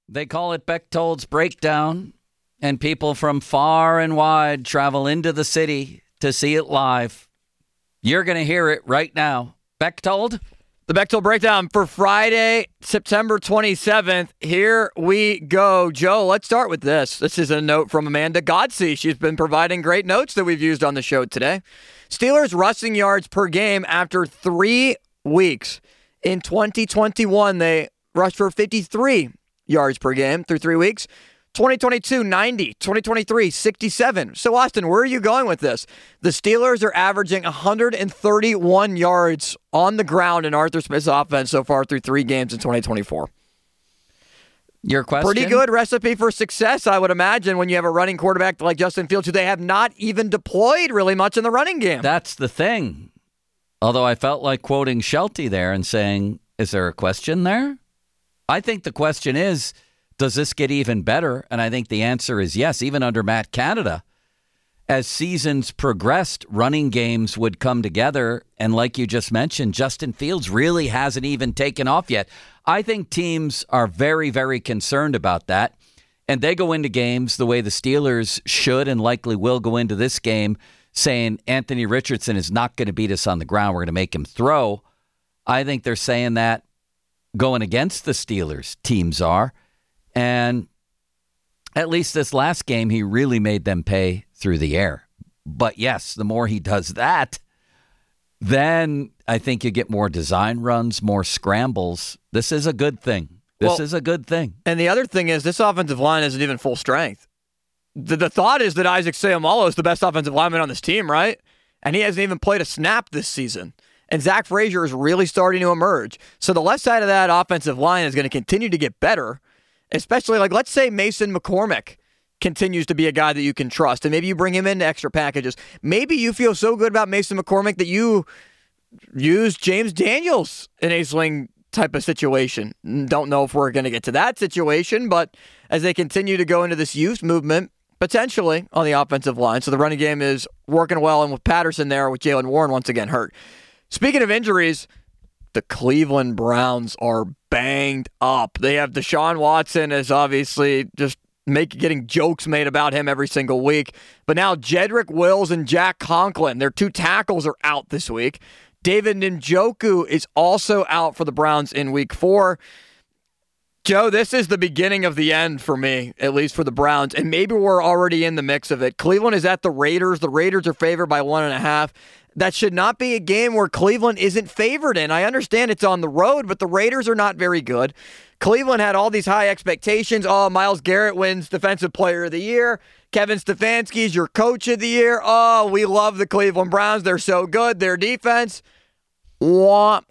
They call it Bechtold's Breakdown, and people from far and wide travel into the city to see it live. You're going to hear it right now. Bechtold? The Bechtold Breakdown for Friday, September 27th. Here we go. Joe, let's start with this. This is a note from Amanda Godsey. She's been providing great notes that we've used on the show today. Steelers rushing yards per game after 3 weeks. In 2021, they rushed for 53 yards per game through 3 weeks. 2022, 90. 2023, 67. So, Austin, where are you going with this? The Steelers are averaging 131 yards on the ground in Arthur Smith's offense so far through 3 games in 2024. Your question? Pretty good recipe for success, I would imagine, when you have a running quarterback like Justin Fields, who they have not even deployed really much in the running game. That's the thing. Although I felt like quoting Shelty there and saying, is there a question there? I think the question is, does this get even better? And I think the answer is yes, even under Matt Canada. As seasons progressed, running games would come together. And like you just mentioned, Justin Fields really hasn't even taken off yet. I think teams are very, very concerned about that. And they go into games the way the Steelers should and likely will go into this game, saying Anthony Richardson is not going to beat us on the ground. We're going to make him throw. I think they're saying that going against the Steelers, teams are. And at least this last game, he really made them pay through the air. But yes, the more he does that, then I think you get more design runs, more scrambles. This is a good thing. This is a good thing. And the other thing is this offensive line isn't even full strength. The thought is that Isaac Seumalo is the best offensive lineman on this team, right? And he hasn't even played a snap this season. And Zach Frazier is really starting to emerge. So the left side of that offensive line is going to continue to get better. Especially, like, let's say Mason McCormick continues to be a guy that you can trust, and maybe you bring him into extra packages. Maybe you feel so good about Mason McCormick that you use James Daniels in a sling type of situation. Don't know if we're going to get to that situation, but as they continue to go into this youth movement, potentially on the offensive line. So the running game is working well, and with Patterson there, with Jaylen Warren once again hurt. Speaking of injuries, the Cleveland Browns are banged up. They have Deshaun Watson as obviously just getting jokes made about him every single week. But now Jedrick Wills and Jack Conklin, their 2 tackles, are out this week. David Njoku is also out for the Browns in week 4. Joe, this is the beginning of the end for me, at least for the Browns, and maybe we're already in the mix of it. Cleveland is at the Raiders. The Raiders are favored by 1.5. That should not be a game where Cleveland isn't favored in. I understand it's on the road, but the Raiders are not very good. Cleveland had all these high expectations. Oh, Myles Garrett wins Defensive Player of the Year. Kevin Stefanski's your Coach of the Year. Oh, we love the Cleveland Browns. They're so good. Their defense. What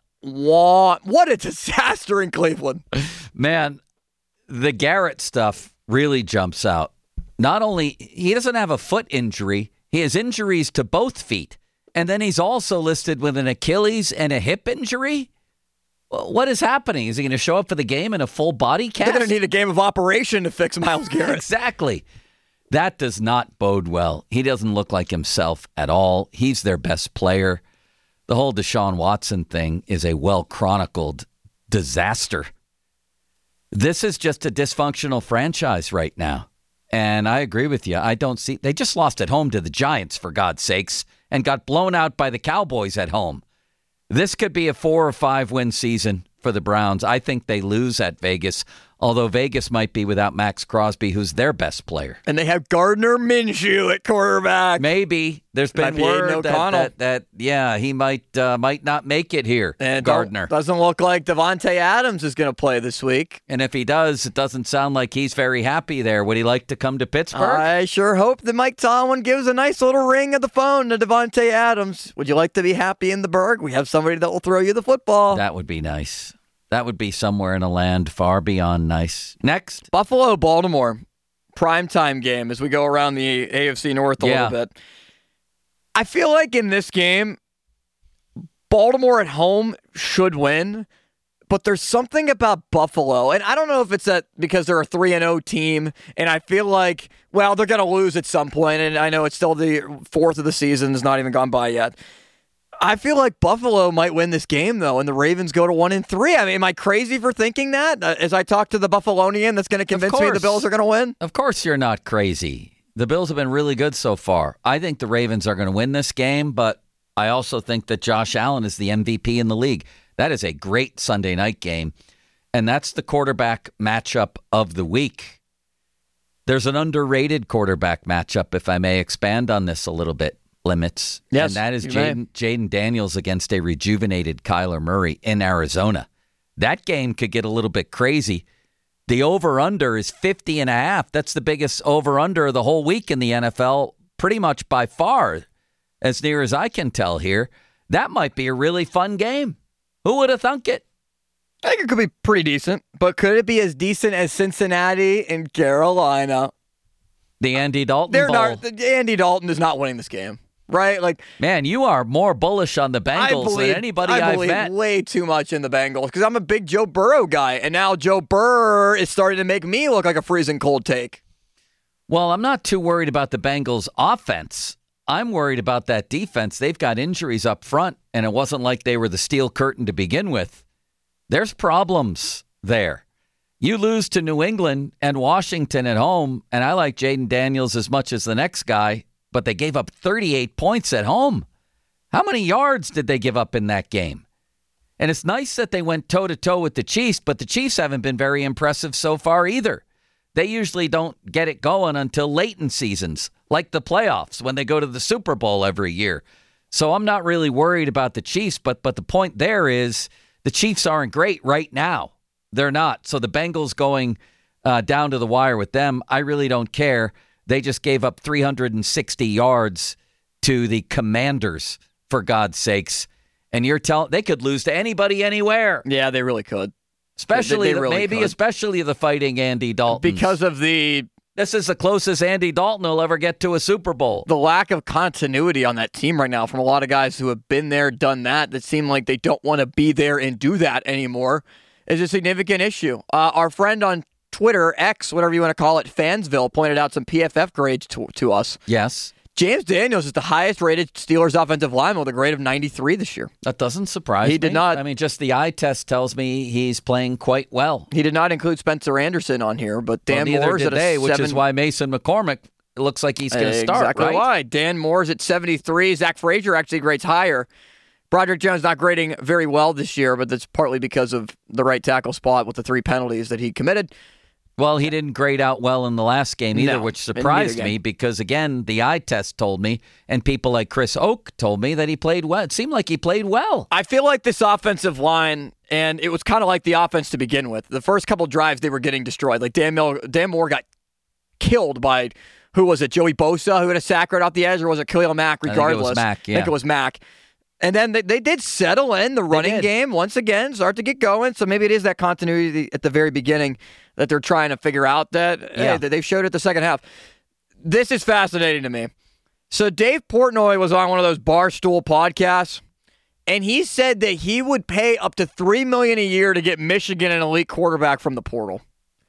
a disaster in Cleveland. Man, the Garrett stuff really jumps out. Not only, he doesn't have a foot injury, he has injuries to both feet. And then he's also listed with an Achilles and a hip injury. What is happening? Is he going to show up for the game in a full body cast? They're going to need a game of operation to fix Myles Garrett. Exactly. That does not bode well. He doesn't look like himself at all. He's their best player. The whole Deshaun Watson thing is a well-chronicled disaster. This is just a dysfunctional franchise right now. And I agree with you. I don't see... They just lost at home to the Giants, for God's sakes, and got blown out by the Cowboys at home. This could be a 4 or 5 win season for the Browns. I think they lose at Vegas, although Vegas might be without Max Crosby, who's their best player. And they have Gardner Minshew at quarterback. Maybe. There's been word that he might not make it here, and Gardner. Doesn't look like Devontae Adams is going to play this week. And if he does, it doesn't sound like he's very happy there. Would he like to come to Pittsburgh? I sure hope that Mike Tomlin gives a nice little ring of the phone to Devontae Adams. Would you like to be happy in the Berg? We have somebody that will throw you the football. That would be nice. That would be somewhere in a land far beyond nice. Next. Buffalo, Baltimore. Primetime game as we go around the AFC North a little bit. I feel like in this game, Baltimore at home should win, but there's something about Buffalo, and I don't know if it's because they're a 3-0 team, and I feel like, well, they're going to lose at some point, and I know it's still the 4th of the season, it's not even gone by yet. I feel like Buffalo might win this game, though, and the Ravens go to 1-3. I mean, am I crazy for thinking that? As I talk to the Buffalonian that's going to convince me the Bills are going to win? Of course you're not crazy. The Bills have been really good so far. I think the Ravens are going to win this game, but I also think that Josh Allen is the MVP in the league. That is a great Sunday night game, and that's the quarterback matchup of the week. There's an underrated quarterback matchup, if I may expand on this a little bit. Limits. Yes, and that is Jaden Daniels against a rejuvenated Kyler Murray in Arizona. That game could get a little bit crazy. The over-under is 50.5. That's the biggest over-under of the whole week in the NFL, pretty much by far, as near as I can tell here. That might be a really fun game. Who would have thunk it? I think it could be pretty decent, but could it be as decent as Cincinnati and Carolina? The Andy Dalton Bowl. Andy Dalton is not winning this game. Right? Like, man, you are more bullish on the Bengals than anybody I've met. I believe way too much in the Bengals because I'm a big Joe Burrow guy, and now Joe Burrow is starting to make me look like a freezing cold take. Well, I'm not too worried about the Bengals' offense. I'm worried about that defense. They've got injuries up front, and it wasn't like they were the steel curtain to begin with. There's problems there. You lose to New England and Washington at home, and I like Jaden Daniels as much as the next guy, but they gave up 38 points at home. How many yards did they give up in that game? And it's nice that they went toe-to-toe with the Chiefs, but the Chiefs haven't been very impressive so far either. They usually don't get it going until late in seasons, like the playoffs, when they go to the Super Bowl every year. So I'm not really worried about the Chiefs, but the point there is the Chiefs aren't great right now. They're not. So the Bengals going down to the wire with them, I really don't care. They just gave up 360 yards to the Commanders, for God's sakes. And you're telling they could lose to anybody anywhere. Yeah, they really could. Especially, they really could. Especially the Fighting Andy Dalton. Because of this is the closest Andy Dalton will ever get to a Super Bowl. The lack of continuity on that team right now from a lot of guys who have been there, done that seem like they don't want to be there and do that anymore is a significant issue. Our friend on Twitter, X, whatever you want to call it, Fansville, pointed out some PFF grades to us. Yes. James Daniels is the highest-rated Steelers offensive lineman with a grade of 93 this year. That doesn't surprise me. He did not. I mean, just the eye test tells me he's playing quite well. He did not include Spencer Anderson on here, but Dan Moore's at a 7. Which is why Mason McCormick looks like he's going to start, exactly right? Why. Dan Moore's at 73. Zach Frazier actually grades higher. Broderick Jones not grading very well this year, but that's partly because of the right tackle spot with the 3 penalties that he committed. Well, he didn't grade out well in the last game either, which surprised me because, again, the eye test told me, and people like Chris Oak told me that he played well. It seemed like he played well. I feel like this offensive line, and it was kind of like the offense to begin with. The first couple drives, they were getting destroyed. Like Dan Moore got killed by, who was it, Joey Bosa, who had a sack right off the edge, or was it Khalil Mack, regardless? I think it was Mack. And then they did settle in the running game once again, start to get going. So maybe it is that continuity at the very beginning that they're trying to figure out that they've showed it the second half. This is fascinating to me. So Dave Portnoy was on one of those Barstool podcasts, and he said that he would pay up to $3 million a year to get Michigan an elite quarterback from the portal.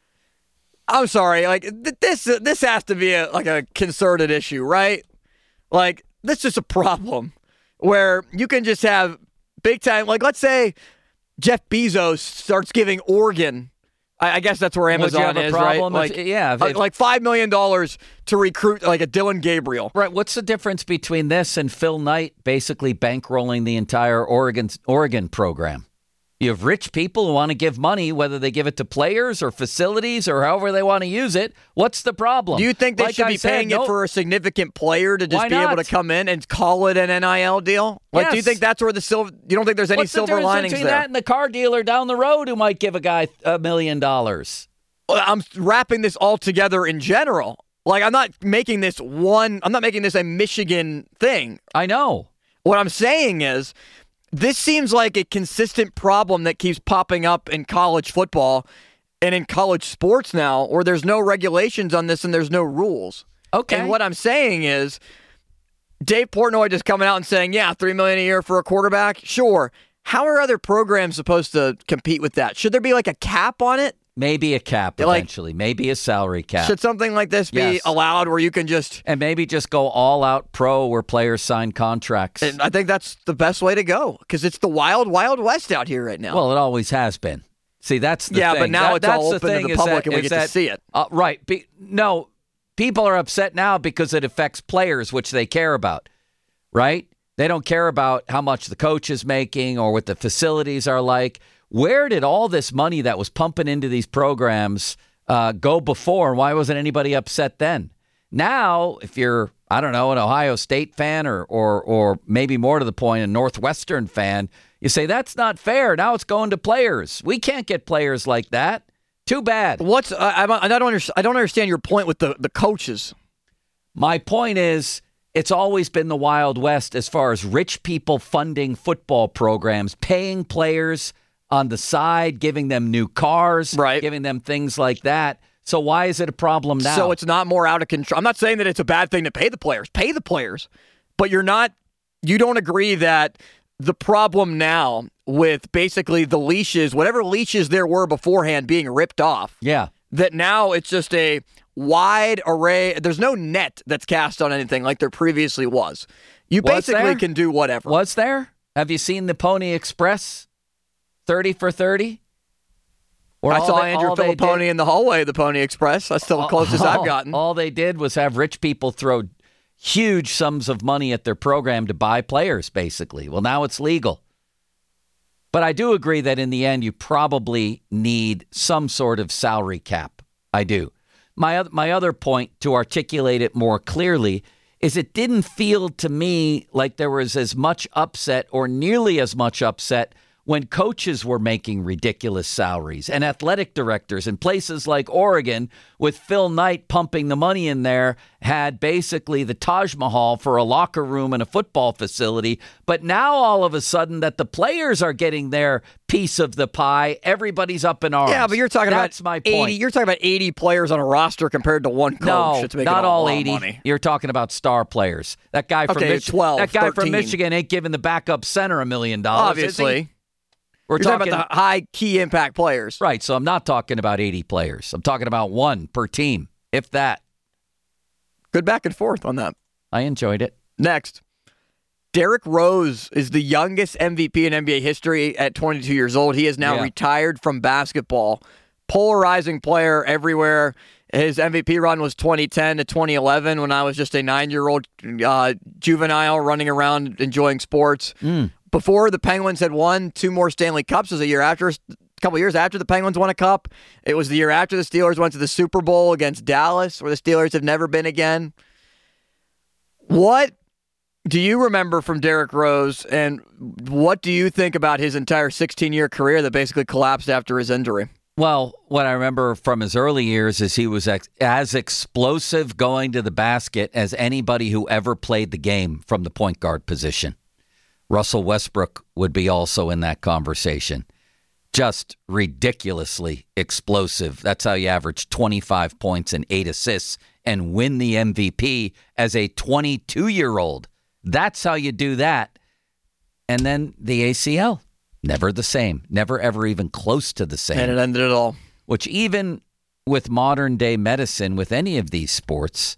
I'm sorry, like this has to be a concerted issue, right? Like this is a problem. Where you can just have big time, like let's say Jeff Bezos starts giving Oregon, I guess that's where Amazon is, right? Like, like $5 million to recruit like a Dylan Gabriel. Right. What's the difference between this and Phil Knight basically bankrolling the entire Oregon program? You have rich people who want to give money, whether they give it to players or facilities or however they want to use it. What's the problem? Do you think they should be paying it for a significant player to just be able to come in and call it an NIL deal? Like, yes. Do you think that's where you don't think there's any silver linings there? What's the difference between that and the car dealer down the road who might give a guy $1 million? Well, I'm wrapping this all together in general. Like, I'm not making this a Michigan thing. I know. What I'm saying is, this seems like a consistent problem that keeps popping up in college football and in college sports now, where there's no regulations on this and there's no rules. Okay. And what I'm saying is, Dave Portnoy just coming out and saying, yeah, $3 million a year for a quarterback? Sure. How are other programs supposed to compete with that? Should there be like a cap on it? Maybe a cap eventually. Maybe a salary cap. Should something like this be allowed where you can just... And maybe just go all out pro where players sign contracts. And I think that's the best way to go because it's the wild, wild west out here right now. Well, it always has been. See, that's the thing. Yeah, but now it's all open to the public and we get to see it. Right. No, people are upset now because it affects players, which they care about, right? They don't care about how much the coach is making or what the facilities are like. Where did all this money that was pumping into these programs go before, and why wasn't anybody upset then? Now, if you're, I don't know, an Ohio State fan or maybe more to the point, a Northwestern fan, you say, that's not fair. Now it's going to players. We can't get players like that. Too bad. I don't understand your point with the coaches. My point is, it's always been the Wild West as far as rich people funding football programs, paying players on the side, giving them new cars, right, giving them things like that. So why is it a problem now? So it's not more out of control. I'm not saying that it's a bad thing to pay the players. Pay the players. But you don't agree that the problem now with basically the leashes, whatever leashes there were beforehand being ripped off. Yeah. That now it's just a wide array. There's no net that's cast on anything like there previously was. You basically can do whatever. Was there? Have you seen the Pony Express? 30 for 30? I saw Andrew Filipponi in the hallway of the Pony Express. That's still the closest I've gotten. All they did was have rich people throw huge sums of money at their program to buy players, basically. Well, now it's legal. But I do agree that in the end, you probably need some sort of salary cap. I do. My other point, to articulate it more clearly, is it didn't feel to me like there was as much upset or nearly as much upset when coaches were making ridiculous salaries and athletic directors in places like Oregon, with Phil Knight pumping the money in there, had basically the Taj Mahal for a locker room and a football facility. But now all of a sudden that the players are getting their piece of the pie, everybody's up in arms. Yeah, but you're talking That's about my point. You're talking about 80 players on a roster compared to one coach. No, that's making not all 80. Money. You're talking about star players. That guy from 12, that guy 13. from Michigan ain't giving the backup center $1 million. Obviously. We're talking about the high key impact players. Right, so I'm not talking about 80 players. I'm talking about one per team, if that. Good back and forth on that. I enjoyed it. Next, Derrick Rose is the youngest MVP in NBA history at 22 years old. He is now retired from basketball. Polarizing player everywhere. His MVP run was 2010 to 2011 when I was just a 9-year-old juvenile running around enjoying sports. Before the Penguins had won 2 more Stanley Cups, was a couple years after the Penguins won a cup. It was the year after the Steelers went to the Super Bowl against Dallas, where the Steelers have never been again. What do you remember from Derrick Rose, and what do you think about his entire 16-year career that basically collapsed after his injury? Well, what I remember from his early years is he was as explosive going to the basket as anybody who ever played the game from the point guard position. Russell Westbrook would be also in that conversation. Just ridiculously explosive. That's how you average 25 points and 8 assists and win the MVP as a 22-year-old. That's how you do that. And then the ACL, never the same. Never, ever even close to the same. And it ended it all. Which even with modern-day medicine, with any of these sports,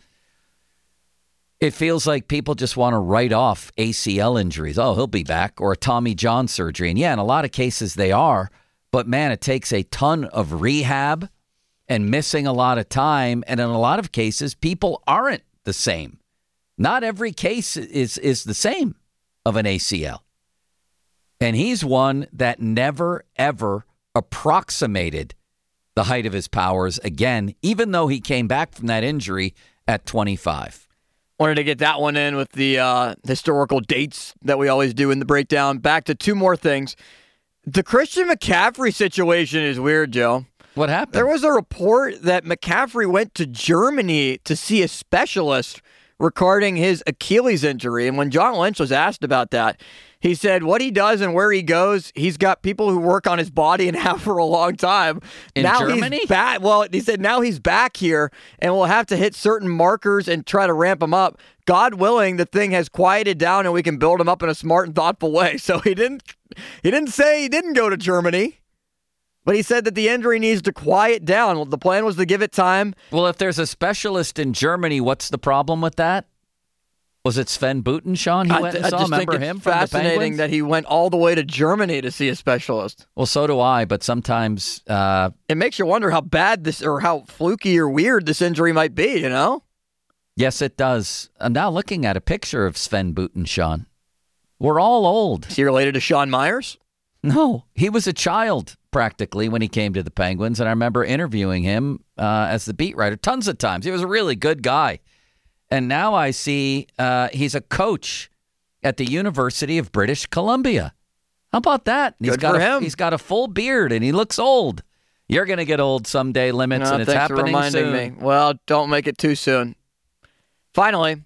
it feels like people just want to write off ACL injuries. Oh, he'll be back. Or a Tommy John surgery. And yeah, in a lot of cases they are. But man, it takes a ton of rehab and missing a lot of time. And in a lot of cases, people aren't the same. Not every case is the same of an ACL. And he's one that never, ever approximated the height of his powers again, even though he came back from that injury at 25. Wanted to get that one in with the historical dates that we always do in the breakdown. Back to 2 more things. The Christian McCaffrey situation is weird, Joe. What happened? There was a report that McCaffrey went to Germany to see a specialist regarding his Achilles injury. And when John Lynch was asked about that, he said what he does and where he goes, he's got people who work on his body and have for a long time. In Germany? He's back. Well, he said now he's back here and we'll have to hit certain markers and try to ramp him up. God willing, the thing has quieted down and we can build him up in a smart and thoughtful way. So he didn't say he didn't go to Germany. But he said that the injury needs to quiet down. The plan was to give it time. Well, if there's a specialist in Germany, what's the problem with that? Was it Sven Butenschon he went and saw? Remember him from the Penguins? Fascinating that he went all the way to Germany to see a specialist. Well, so do I, but sometimes... it makes you wonder how bad this, or how fluky or weird this injury might be, you know? Yes, it does. I'm now looking at a picture of Sven Butenschon. We're all old. Is he related to Sean Myers? No, he was a child practically when he came to the Penguins, and I remember interviewing him as the beat writer tons of times. He was a really good guy. And now I see he's a coach at the University of British Columbia. How about that? Good for him. He's got a full beard, and he looks old. You're going to get old someday, Limits, and it's happening soon. Me. Well, don't make it too soon. Finally,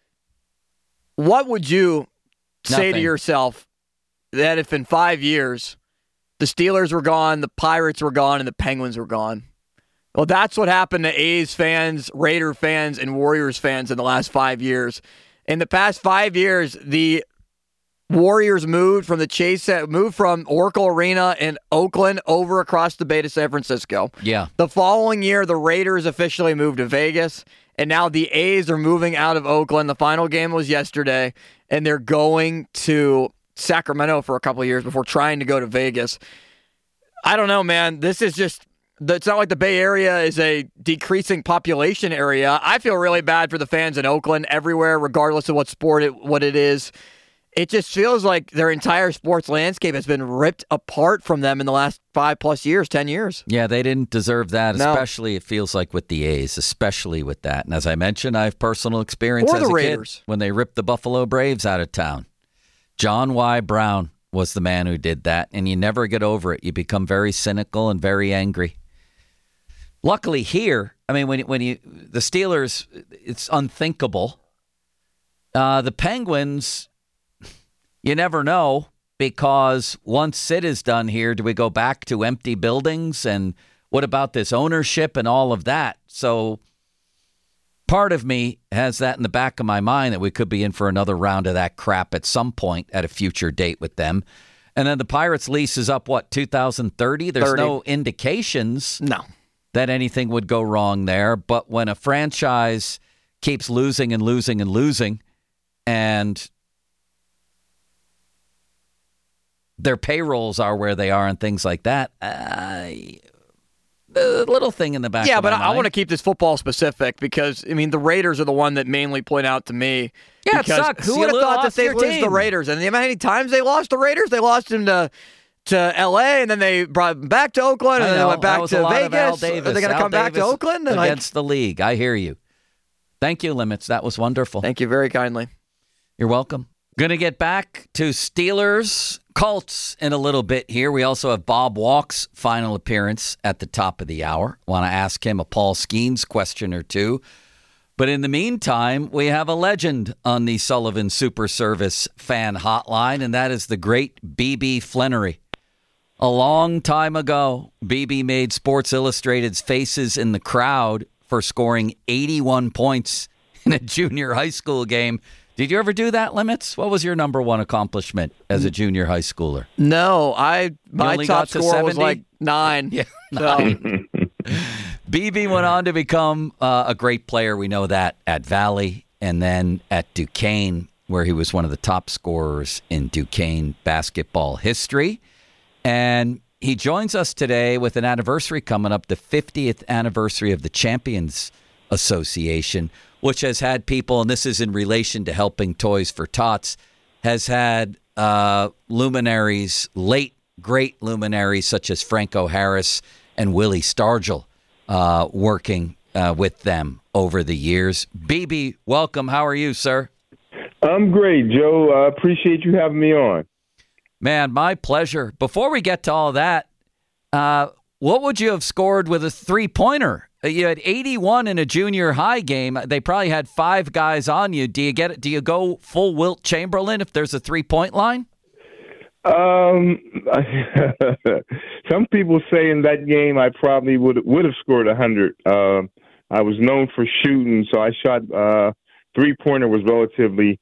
what would you say to yourself that if in 5 years the Steelers were gone, the Pirates were gone, and the Penguins were gone? Well, that's what happened to A's fans, Raider fans, and Warriors fans in the last 5 years. In the past 5 years, the Warriors moved from Oracle Arena in Oakland over across the bay to San Francisco. Yeah. The following year, the Raiders officially moved to Vegas, and now the A's are moving out of Oakland. The final game was yesterday, and they're going to Sacramento for a couple of years before trying to go to Vegas. I don't know, man. This is just... It's not like the Bay Area is a decreasing population area. I feel really bad for the fans in Oakland everywhere, regardless of what sport what it is. It just feels like their entire sports landscape has been ripped apart from them in the last 5+ years, 10 years. Yeah, they didn't deserve that, No. especially it feels like with the A's, especially with that. And as I mentioned, I have personal experience Or as the a Raiders. kid when they ripped the Buffalo Braves out of town. John Y. Brown was the man who did that, and you never get over it. You become very cynical and very angry. Luckily here, I mean, the Steelers, it's unthinkable. The Penguins, you never know, because once Sid is done here, do we go back to empty buildings? And what about this ownership and all of that? So part of me has that in the back of my mind that we could be in for another round of that crap at some point at a future date with them. And then the Pirates lease is up, 2030? There's 30. no indications. No. That anything would go wrong there. But when a franchise keeps losing and losing and losing, and their payrolls are where they are and things like that, the little thing in the back of my mind. Yeah, but I want to keep this football specific because, I mean, the Raiders are the one that mainly point out to me. Yeah, it because sucks. Who would have thought that they'd lose the Raiders? And how many times they lost the Raiders? They lost them to L.A., and then they brought them back to Oakland, and then they went back to Vegas. Are they going to come back to Oakland? Against the league. I hear you. Thank you, Limits. That was wonderful. Thank you very kindly. You're welcome. Going to get back to Steelers Colts in a little bit here. We also have Bob Walk's final appearance at the top of the hour. Want to ask him a Paul Skeens question or two. But in the meantime, we have a legend on the Sullivan Super Service fan hotline, and that is the great B.B. Flannery. A long time ago, BB made Sports Illustrated's faces in the crowd for scoring 81 points in a junior high school game. Did you ever do that, Limits? What was your number one accomplishment as a junior high schooler? No, my top score was like 9. Yeah, so. 9. BB went on to become a great player. We know that at Valley and then at Duquesne, where he was one of the top scorers in Duquesne basketball history. And he joins us today with an anniversary coming up, the 50th anniversary of the Champions Association, which has had people, and this is in relation to helping Toys for Tots, has had luminaries, late great luminaries such as Franco Harris and Willie Stargell working with them over the years. BB, welcome. How are you, sir? I'm great, Joe. I appreciate you having me on. Man, my pleasure. Before we get to all that, what would you have scored with a three-pointer? You had 81 in a junior high game. They probably had 5 guys on you. Do you get it? Do you go full Wilt Chamberlain if there's a 3-point line? Some people say in that game I probably would have scored 100. I was known for shooting, so I shot 3-pointer was relatively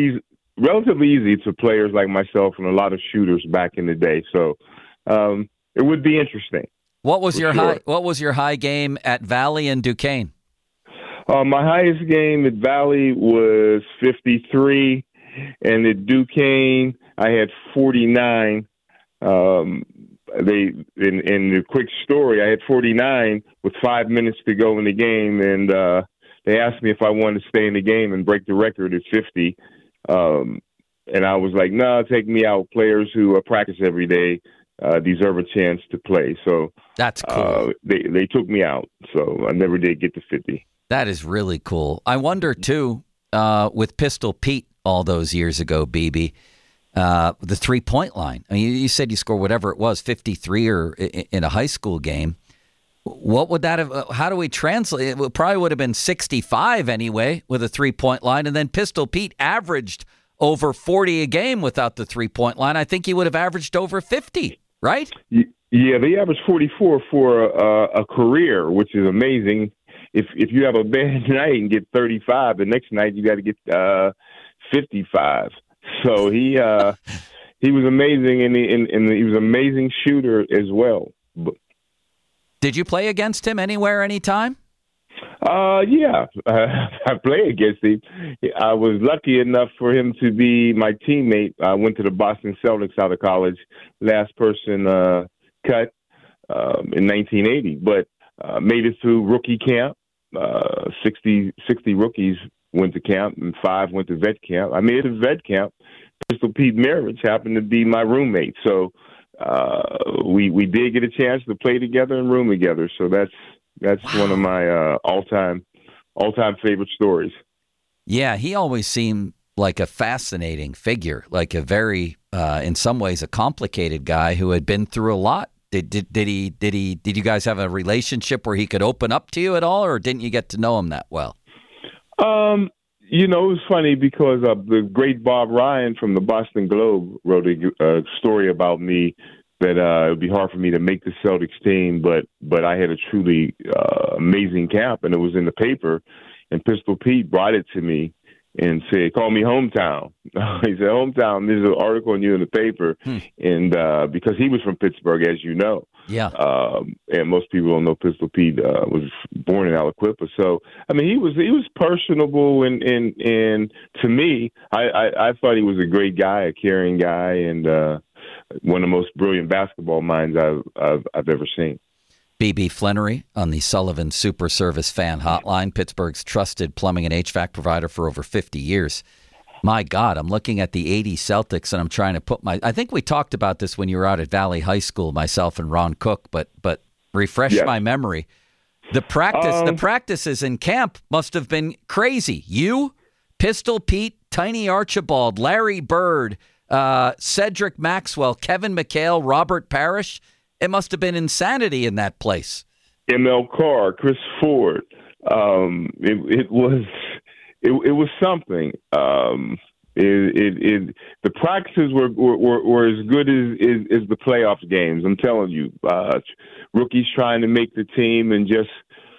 easy to players like myself and a lot of shooters back in the day. So it would be interesting. What was your sure. high? What was your high game at Valley and Duquesne? My highest game at Valley was 53, and at Duquesne I had 49. In the quick story, I had 49 with 5 minutes to go in the game, and they asked me if I wanted to stay in the game and break the record at 50. And I was like, no, take me out. Players who practice every day deserve a chance to play. So that's cool. They took me out, so I never did get to 50. That is really cool. I wonder, too, with Pistol Pete all those years ago, BB, the three-point line. I mean, you said you scored whatever it was, 53 or in a high school game. What would that have? How do we translate? It probably would have been 65 anyway with a three-point line, and then Pistol Pete averaged over 40 a game without the three-point line. I think he would have averaged over 50, right? Yeah, they averaged 44 for a career, which is amazing. If you have a bad night and get 35, the next night you got to get 55. So he was amazing, and he was an amazing shooter as well. Did you play against him anywhere, anytime? Yeah, I played against him. I was lucky enough for him to be my teammate. I went to the Boston Celtics out of college, last person cut in 1980, but made it through rookie camp. 60 rookies went to camp, and 5 went to vet camp. I made it to vet camp. Pistol Pete Maravich happened to be my roommate, so we did get a chance to play together and room together. So that's wow. One of my all-time favorite stories. Yeah, he always seemed like a fascinating figure, like a very, in some ways, a complicated guy who had been through a lot. Did you guys have a relationship where he could open up to you at all, or didn't you get to know him that well? It was funny because the great Bob Ryan from the Boston Globe wrote a story about me that it would be hard for me to make the Celtics team, but I had a truly amazing camp, and it was in the paper, and Pistol Pete brought it to me and said, call me Hometown. He said, Hometown, there's an article on you in the paper, and because he was from Pittsburgh, as you know. Yeah. And most people don't know Pistol Pete was born in Aliquippa. So, I mean, he was personable, and to me, I thought he was a great guy, a caring guy, and one of the most brilliant basketball minds I've ever seen. BB Flannery on the Sullivan Super Service Fan Hotline, Pittsburgh's trusted plumbing and HVAC provider for over 50 years. My God, I'm looking at the 80 Celtics, and I'm trying to put I think we talked about this when you were out at Valley High School, myself and Ron Cook, but refresh my memory. The practices in camp must have been crazy. You, Pistol Pete, Tiny Archibald, Larry Bird, Cedric Maxwell, Kevin McHale, Robert Parrish. It must have been insanity in that place. M.L. Carr, Chris Ford. It was something. The practices were as good as the playoff games. I'm telling you, rookies trying to make the team, and just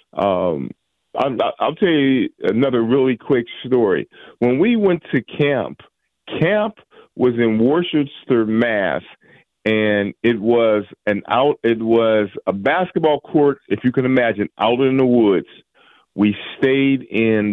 I'll tell you another really quick story. When we went to camp was in Worcester, Mass. And it was a basketball court, if you can imagine, out in the woods. We stayed in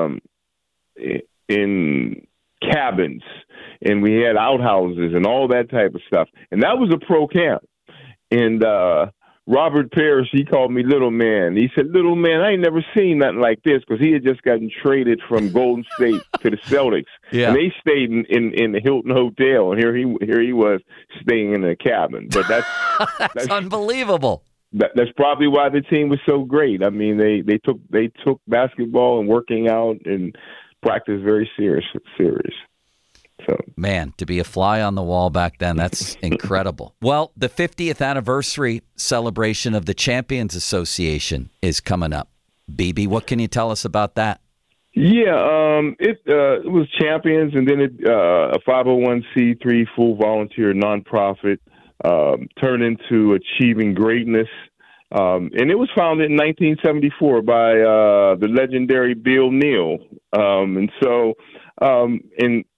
cabins, and we had outhouses and all that type of stuff. And that was a pro camp. And Robert Parrish, he called me Little Man. He said, Little Man, I ain't never seen nothing like this, because he had just gotten traded from Golden State to the Celtics. Yeah. And they stayed in the Hilton Hotel, and here he was staying in a cabin. But that's unbelievable. That's probably why the team was so great. I mean, they took basketball and working out and practice very serious. So. Man, to be a fly on the wall back then, that's incredible. Well, the 50th anniversary celebration of the Champions Association is coming up. BB, what can you tell us about that? Yeah, it was Champions, and then a 501c3 full volunteer nonprofit turned into Achieving Greatness. And it was founded in 1974 by the legendary Bill Neal. And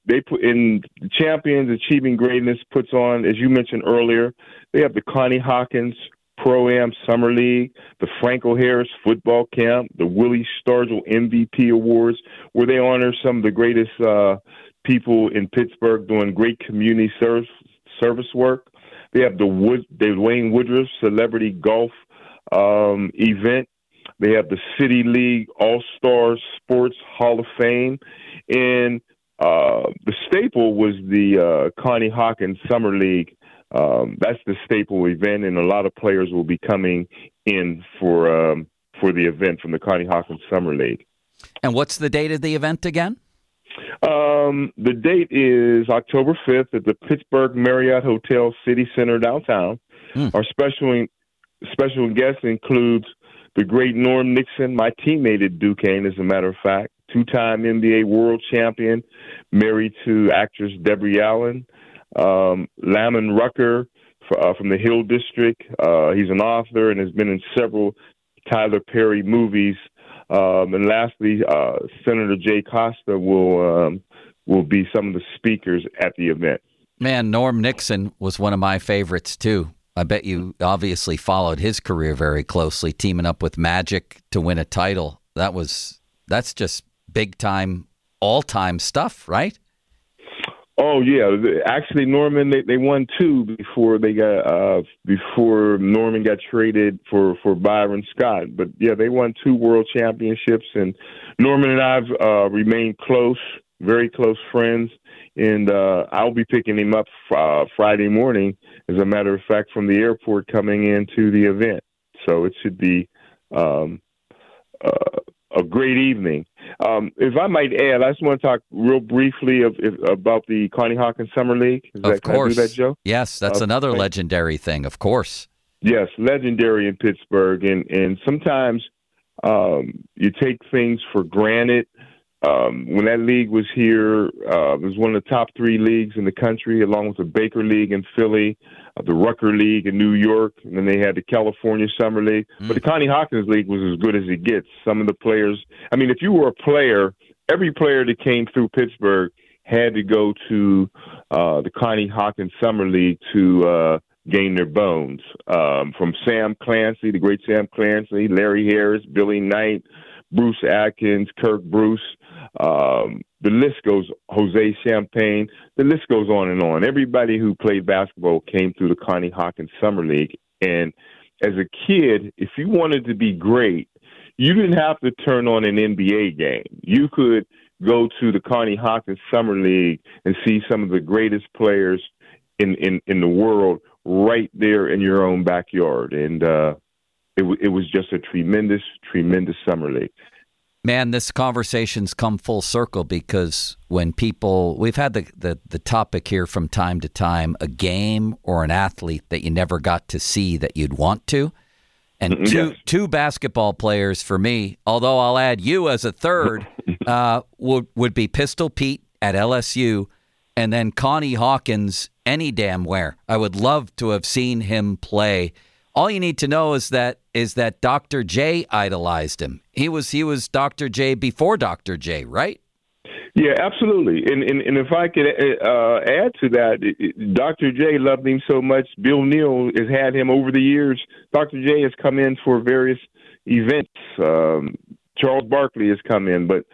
they put in the Champions Achieving Greatness puts on, as you mentioned earlier, they have the Connie Hawkins Pro-Am Summer League, the Franco Harris Football Camp, the Willie Stargell MVP Awards, where they honor some of the greatest people in Pittsburgh doing great community service work. They have the Wayne Woodruff Celebrity Golf event. They have the City League All-Star Sports Hall of Fame. And the staple was the Connie Hawkins Summer League. That's the staple event, and a lot of players will be coming in for the event from the Connie Hawkins Summer League. And what's the date of the event again? The date is October 5th at the Pittsburgh Marriott Hotel City Center downtown. Our special guest includes the great Norm Nixon, my teammate at Duquesne, as a matter of fact, two-time NBA world champion, married to actress Debbie Allen. Lamon Rucker from the Hill District. He's an author and has been in several Tyler Perry movies. And lastly, Senator Jay Costa will be some of the speakers at the event. Man, Norm Nixon was one of my favorites, too. I bet you obviously followed his career very closely, teaming up with Magic to win a title. That's just big-time, all-time stuff, right? Oh yeah, actually, Norman they won two before Norman got traded for Byron Scott. But yeah, they won two world championships, and Norman and I've remained close, very close friends. And I'll be picking him up Friday morning, as a matter of fact, from the airport coming into the event. So it should be a great evening. If I might add, I just want to talk real briefly about the Connie Hawkins Summer League. Of course. Can I do that, Joe? Yes, that's another legendary thing, of course. Yes, legendary in Pittsburgh. And sometimes you take things for granted. When that league was here, it was one of the top three leagues in the country, along with the Baker League in Philly, the Rucker League in New York, and then they had the California Summer League. But the Connie Hawkins League was as good as it gets. Some of the players, I mean, if you were a player, every player that came through Pittsburgh had to go to the Connie Hawkins Summer League to gain their bones. From Sam Clancy, the great Sam Clancy, Larry Harris, Billy Knight, Bruce Atkins, Kirk Bruce. The list goes, Jose Champagne, the list goes on and on. Everybody who played basketball came through the Connie Hawkins Summer League. And as a kid, if you wanted to be great, you didn't have to turn on an NBA game. You could go to the Connie Hawkins Summer League and see some of the greatest players in the world right there in your own backyard. And it was just a tremendous, tremendous summer league. Man, this conversation's come full circle because when we've had the topic here from time to time, a game or an athlete that you never got to see that you'd want to. And two basketball players for me, although I'll add you as a third, would be Pistol Pete at LSU and then Connie Hawkins any damn where. I would love to have seen him play. All you need to know is that Dr. J idolized him. He was Dr. J before Dr. J, right? Yeah, absolutely. And if I could add to that, Dr. J loved him so much. Bill Neal has had him over the years. Dr. J has come in for various events. Charles Barkley has come in, but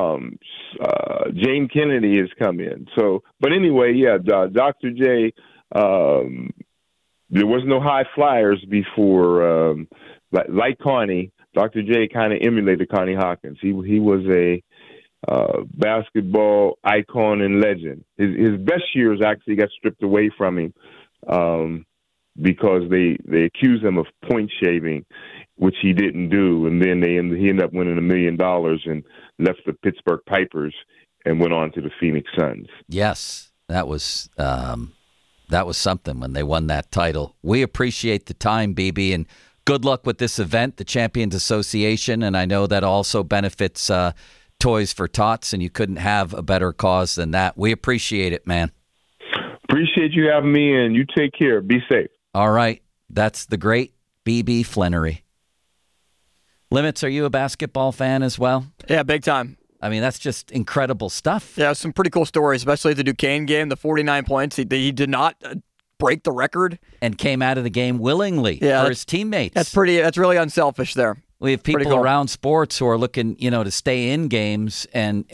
James Kennedy has come in. So, but anyway, yeah, Dr. J. There was no high flyers before, like Connie. Dr. J kind of emulated Connie Hawkins. He was a basketball icon and legend. His best years actually got stripped away from him because they accused him of point shaving, which he didn't do, and then he ended up winning $1 million and left the Pittsburgh Pipers and went on to the Phoenix Suns. Yes, that was something when they won that title. We appreciate the time, BB, and good luck with this event, the Champions Association, and I know that also benefits Toys for Tots, and you couldn't have a better cause than that. We appreciate it, man. Appreciate you having me, and you take care. Be safe. All right. That's the great BB Flannery. Limits, are you a basketball fan as well? Yeah, big time. I mean, that's just incredible stuff. Yeah, some pretty cool stories, especially the Duquesne game, the 49 points. He did not break the record. And came out of the game willingly for his teammates. That's really unselfish there. We have people around sports who are looking, to stay in games and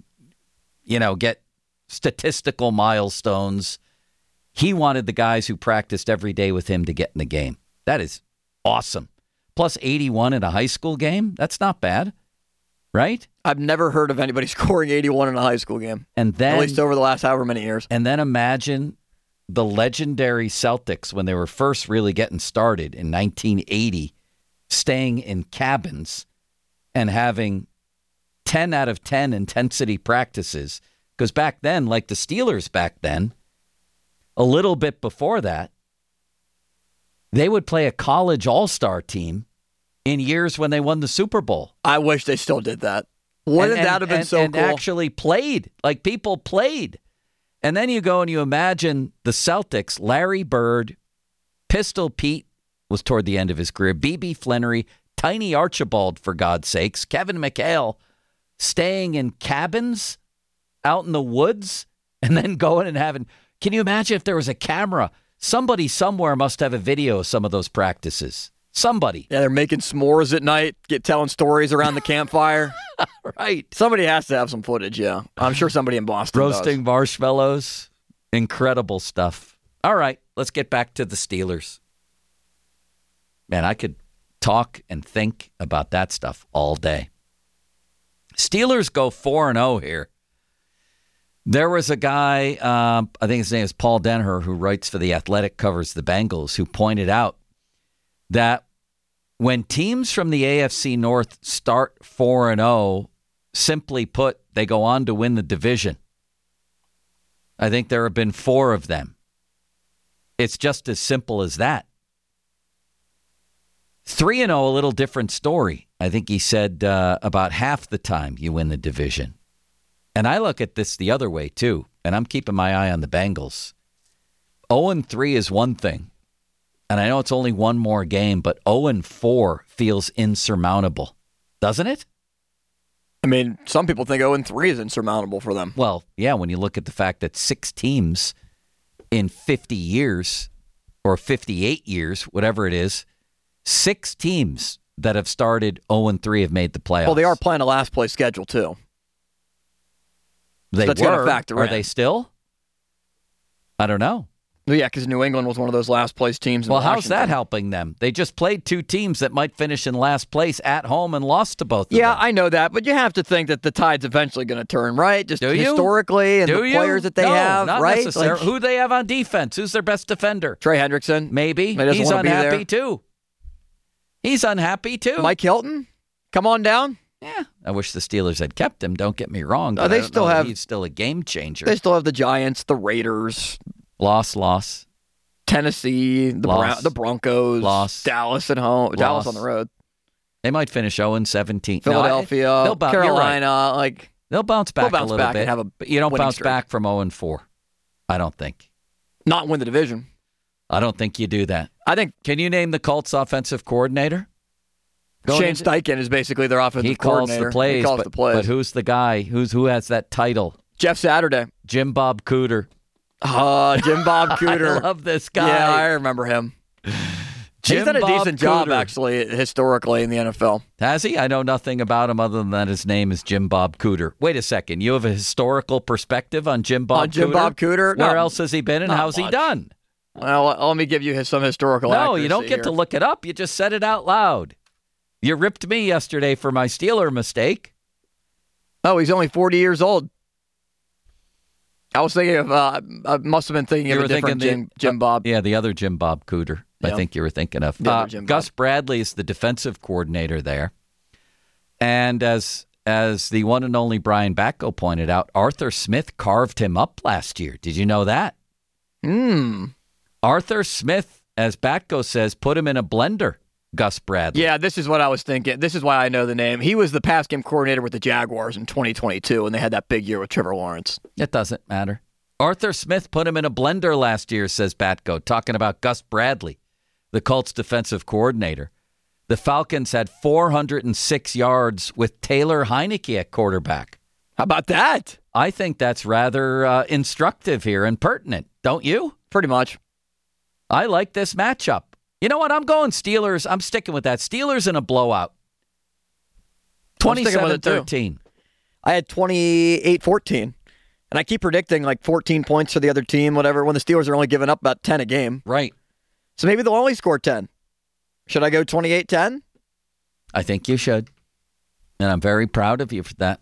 get statistical milestones. He wanted the guys who practiced every day with him to get in the game. That is awesome. Plus 81 in a high school game. That's not bad, right? I've never heard of anybody scoring 81 in a high school game. And then, at least over the last however many years. And then imagine the legendary Celtics when they were first really getting started in 1980, staying in cabins and having 10 out of 10 intensity practices. Because back then, like the Steelers back then, a little bit before that, they would play a college all-star team in years when they won the Super Bowl. I wish they still did that. Wouldn't that have been so cool? And actually played. Like, people played. And then you go and you imagine the Celtics, Larry Bird, Pistol Pete was toward the end of his career, B.B. Flannery, Tiny Archibald, for God's sakes, Kevin McHale, staying in cabins out in the woods and then going and having... Can you imagine if there was a camera? Somebody somewhere must have a video of some of those practices. Somebody. Yeah, they're making s'mores at night, telling stories around the campfire. Right. Somebody has to have some footage, yeah. I'm sure somebody in Boston Roasting does. Marshmallows. Incredible stuff. All right, let's get back to the Steelers. Man, I could talk and think about that stuff all day. Steelers go 4-0 here. There was a guy, I think his name is Paul Denher, who writes for The Athletic, covers the Bengals, who pointed out that when teams from the AFC North start 4-0, simply put, they go on to win the division. I think there have been 4 of them. It's just as simple as that. 3-0, a little different story. I think he said about half the time you win the division. And I look at this the other way, too, and I'm keeping my eye on the Bengals. 0-3 is one thing, and I know it's only one more game, but 0-4 feels insurmountable, doesn't it? I mean, some people think 0-3 is insurmountable for them. Well, yeah, when you look at the fact that 6 teams in 50 years, or 58 years, whatever it is, 6 teams that have started 0-3 have made the playoffs. Well, they are playing a last-place schedule, too. They that's were. Factor Are in. they still? I don't know. Yeah, because New England was one of those last-place teams in Washington. How's that helping them? They just played 2 teams that might finish in last place at home and lost to both of them. Yeah, I know that, but you have to think that the tide's eventually going to turn, right? Just historically and the players that they have, not right? Necessarily. Who do they have on defense? Who's their best defender? Trey Hendrickson. Maybe. He's unhappy, too. He's unhappy, too. Mike Hilton? Come on down. Yeah, I wish the Steelers had kept him. Don't get me wrong. But they still have. He's still a game changer. They still have the Giants, the Raiders, loss. Tennessee, the Broncos, loss. Dallas at home, Dallas on the road. They might finish 0-17. Philadelphia, Carolina, right. They'll bounce back a little bit. But you don't bounce back from 0-4. I don't think. Not win the division. I don't think you do that. I think. Can you name the Colts offensive coordinator? Shane Steichen is basically their offensive coordinator. He calls the plays. But who's the guy? Who has that title? Jeff Saturday. Jim Bob Cooter. Jim Bob Cooter. I love this guy. Yeah, I remember him. He's done a decent job, actually, historically in the NFL. Has he? I know nothing about him other than that his name is Jim Bob Cooter. Wait a second. You have a historical perspective on Jim Bob Cooter? On Jim Bob Cooter? Where else has he been and how's he done? Well, let me give you some historical accuracy. No, you don't get to look it up. You just said it out loud. You ripped me yesterday for my Steeler mistake. Oh, he's only 40 years old. I was thinking of, I must have been thinking of a different Jim Bob. Yeah, the other Jim Bob Cooter, I think you were thinking of. Gus Bradley is the defensive coordinator there. And as the one and only Brian Batko pointed out, Arthur Smith carved him up last year. Did you know that? Arthur Smith, as Batko says, put him in a blender. Gus Bradley. Yeah, this is what I was thinking. This is why I know the name. He was the pass game coordinator with the Jaguars in 2022, and they had that big year with Trevor Lawrence. It doesn't matter. Arthur Smith put him in a blender last year, says Batko, talking about Gus Bradley, the Colts defensive coordinator. The Falcons had 406 yards with Taylor Heineke at quarterback. How about that? I think that's rather instructive here and pertinent, don't you? Pretty much. I like this matchup. You know what? I'm going Steelers. I'm sticking with that. Steelers in a blowout. 27-13. I had 28-14. And I keep predicting like 14 points for the other team, whatever, when the Steelers are only giving up about 10 a game. Right. So maybe they'll only score 10. Should I go 28-10? I think you should. And I'm very proud of you for that.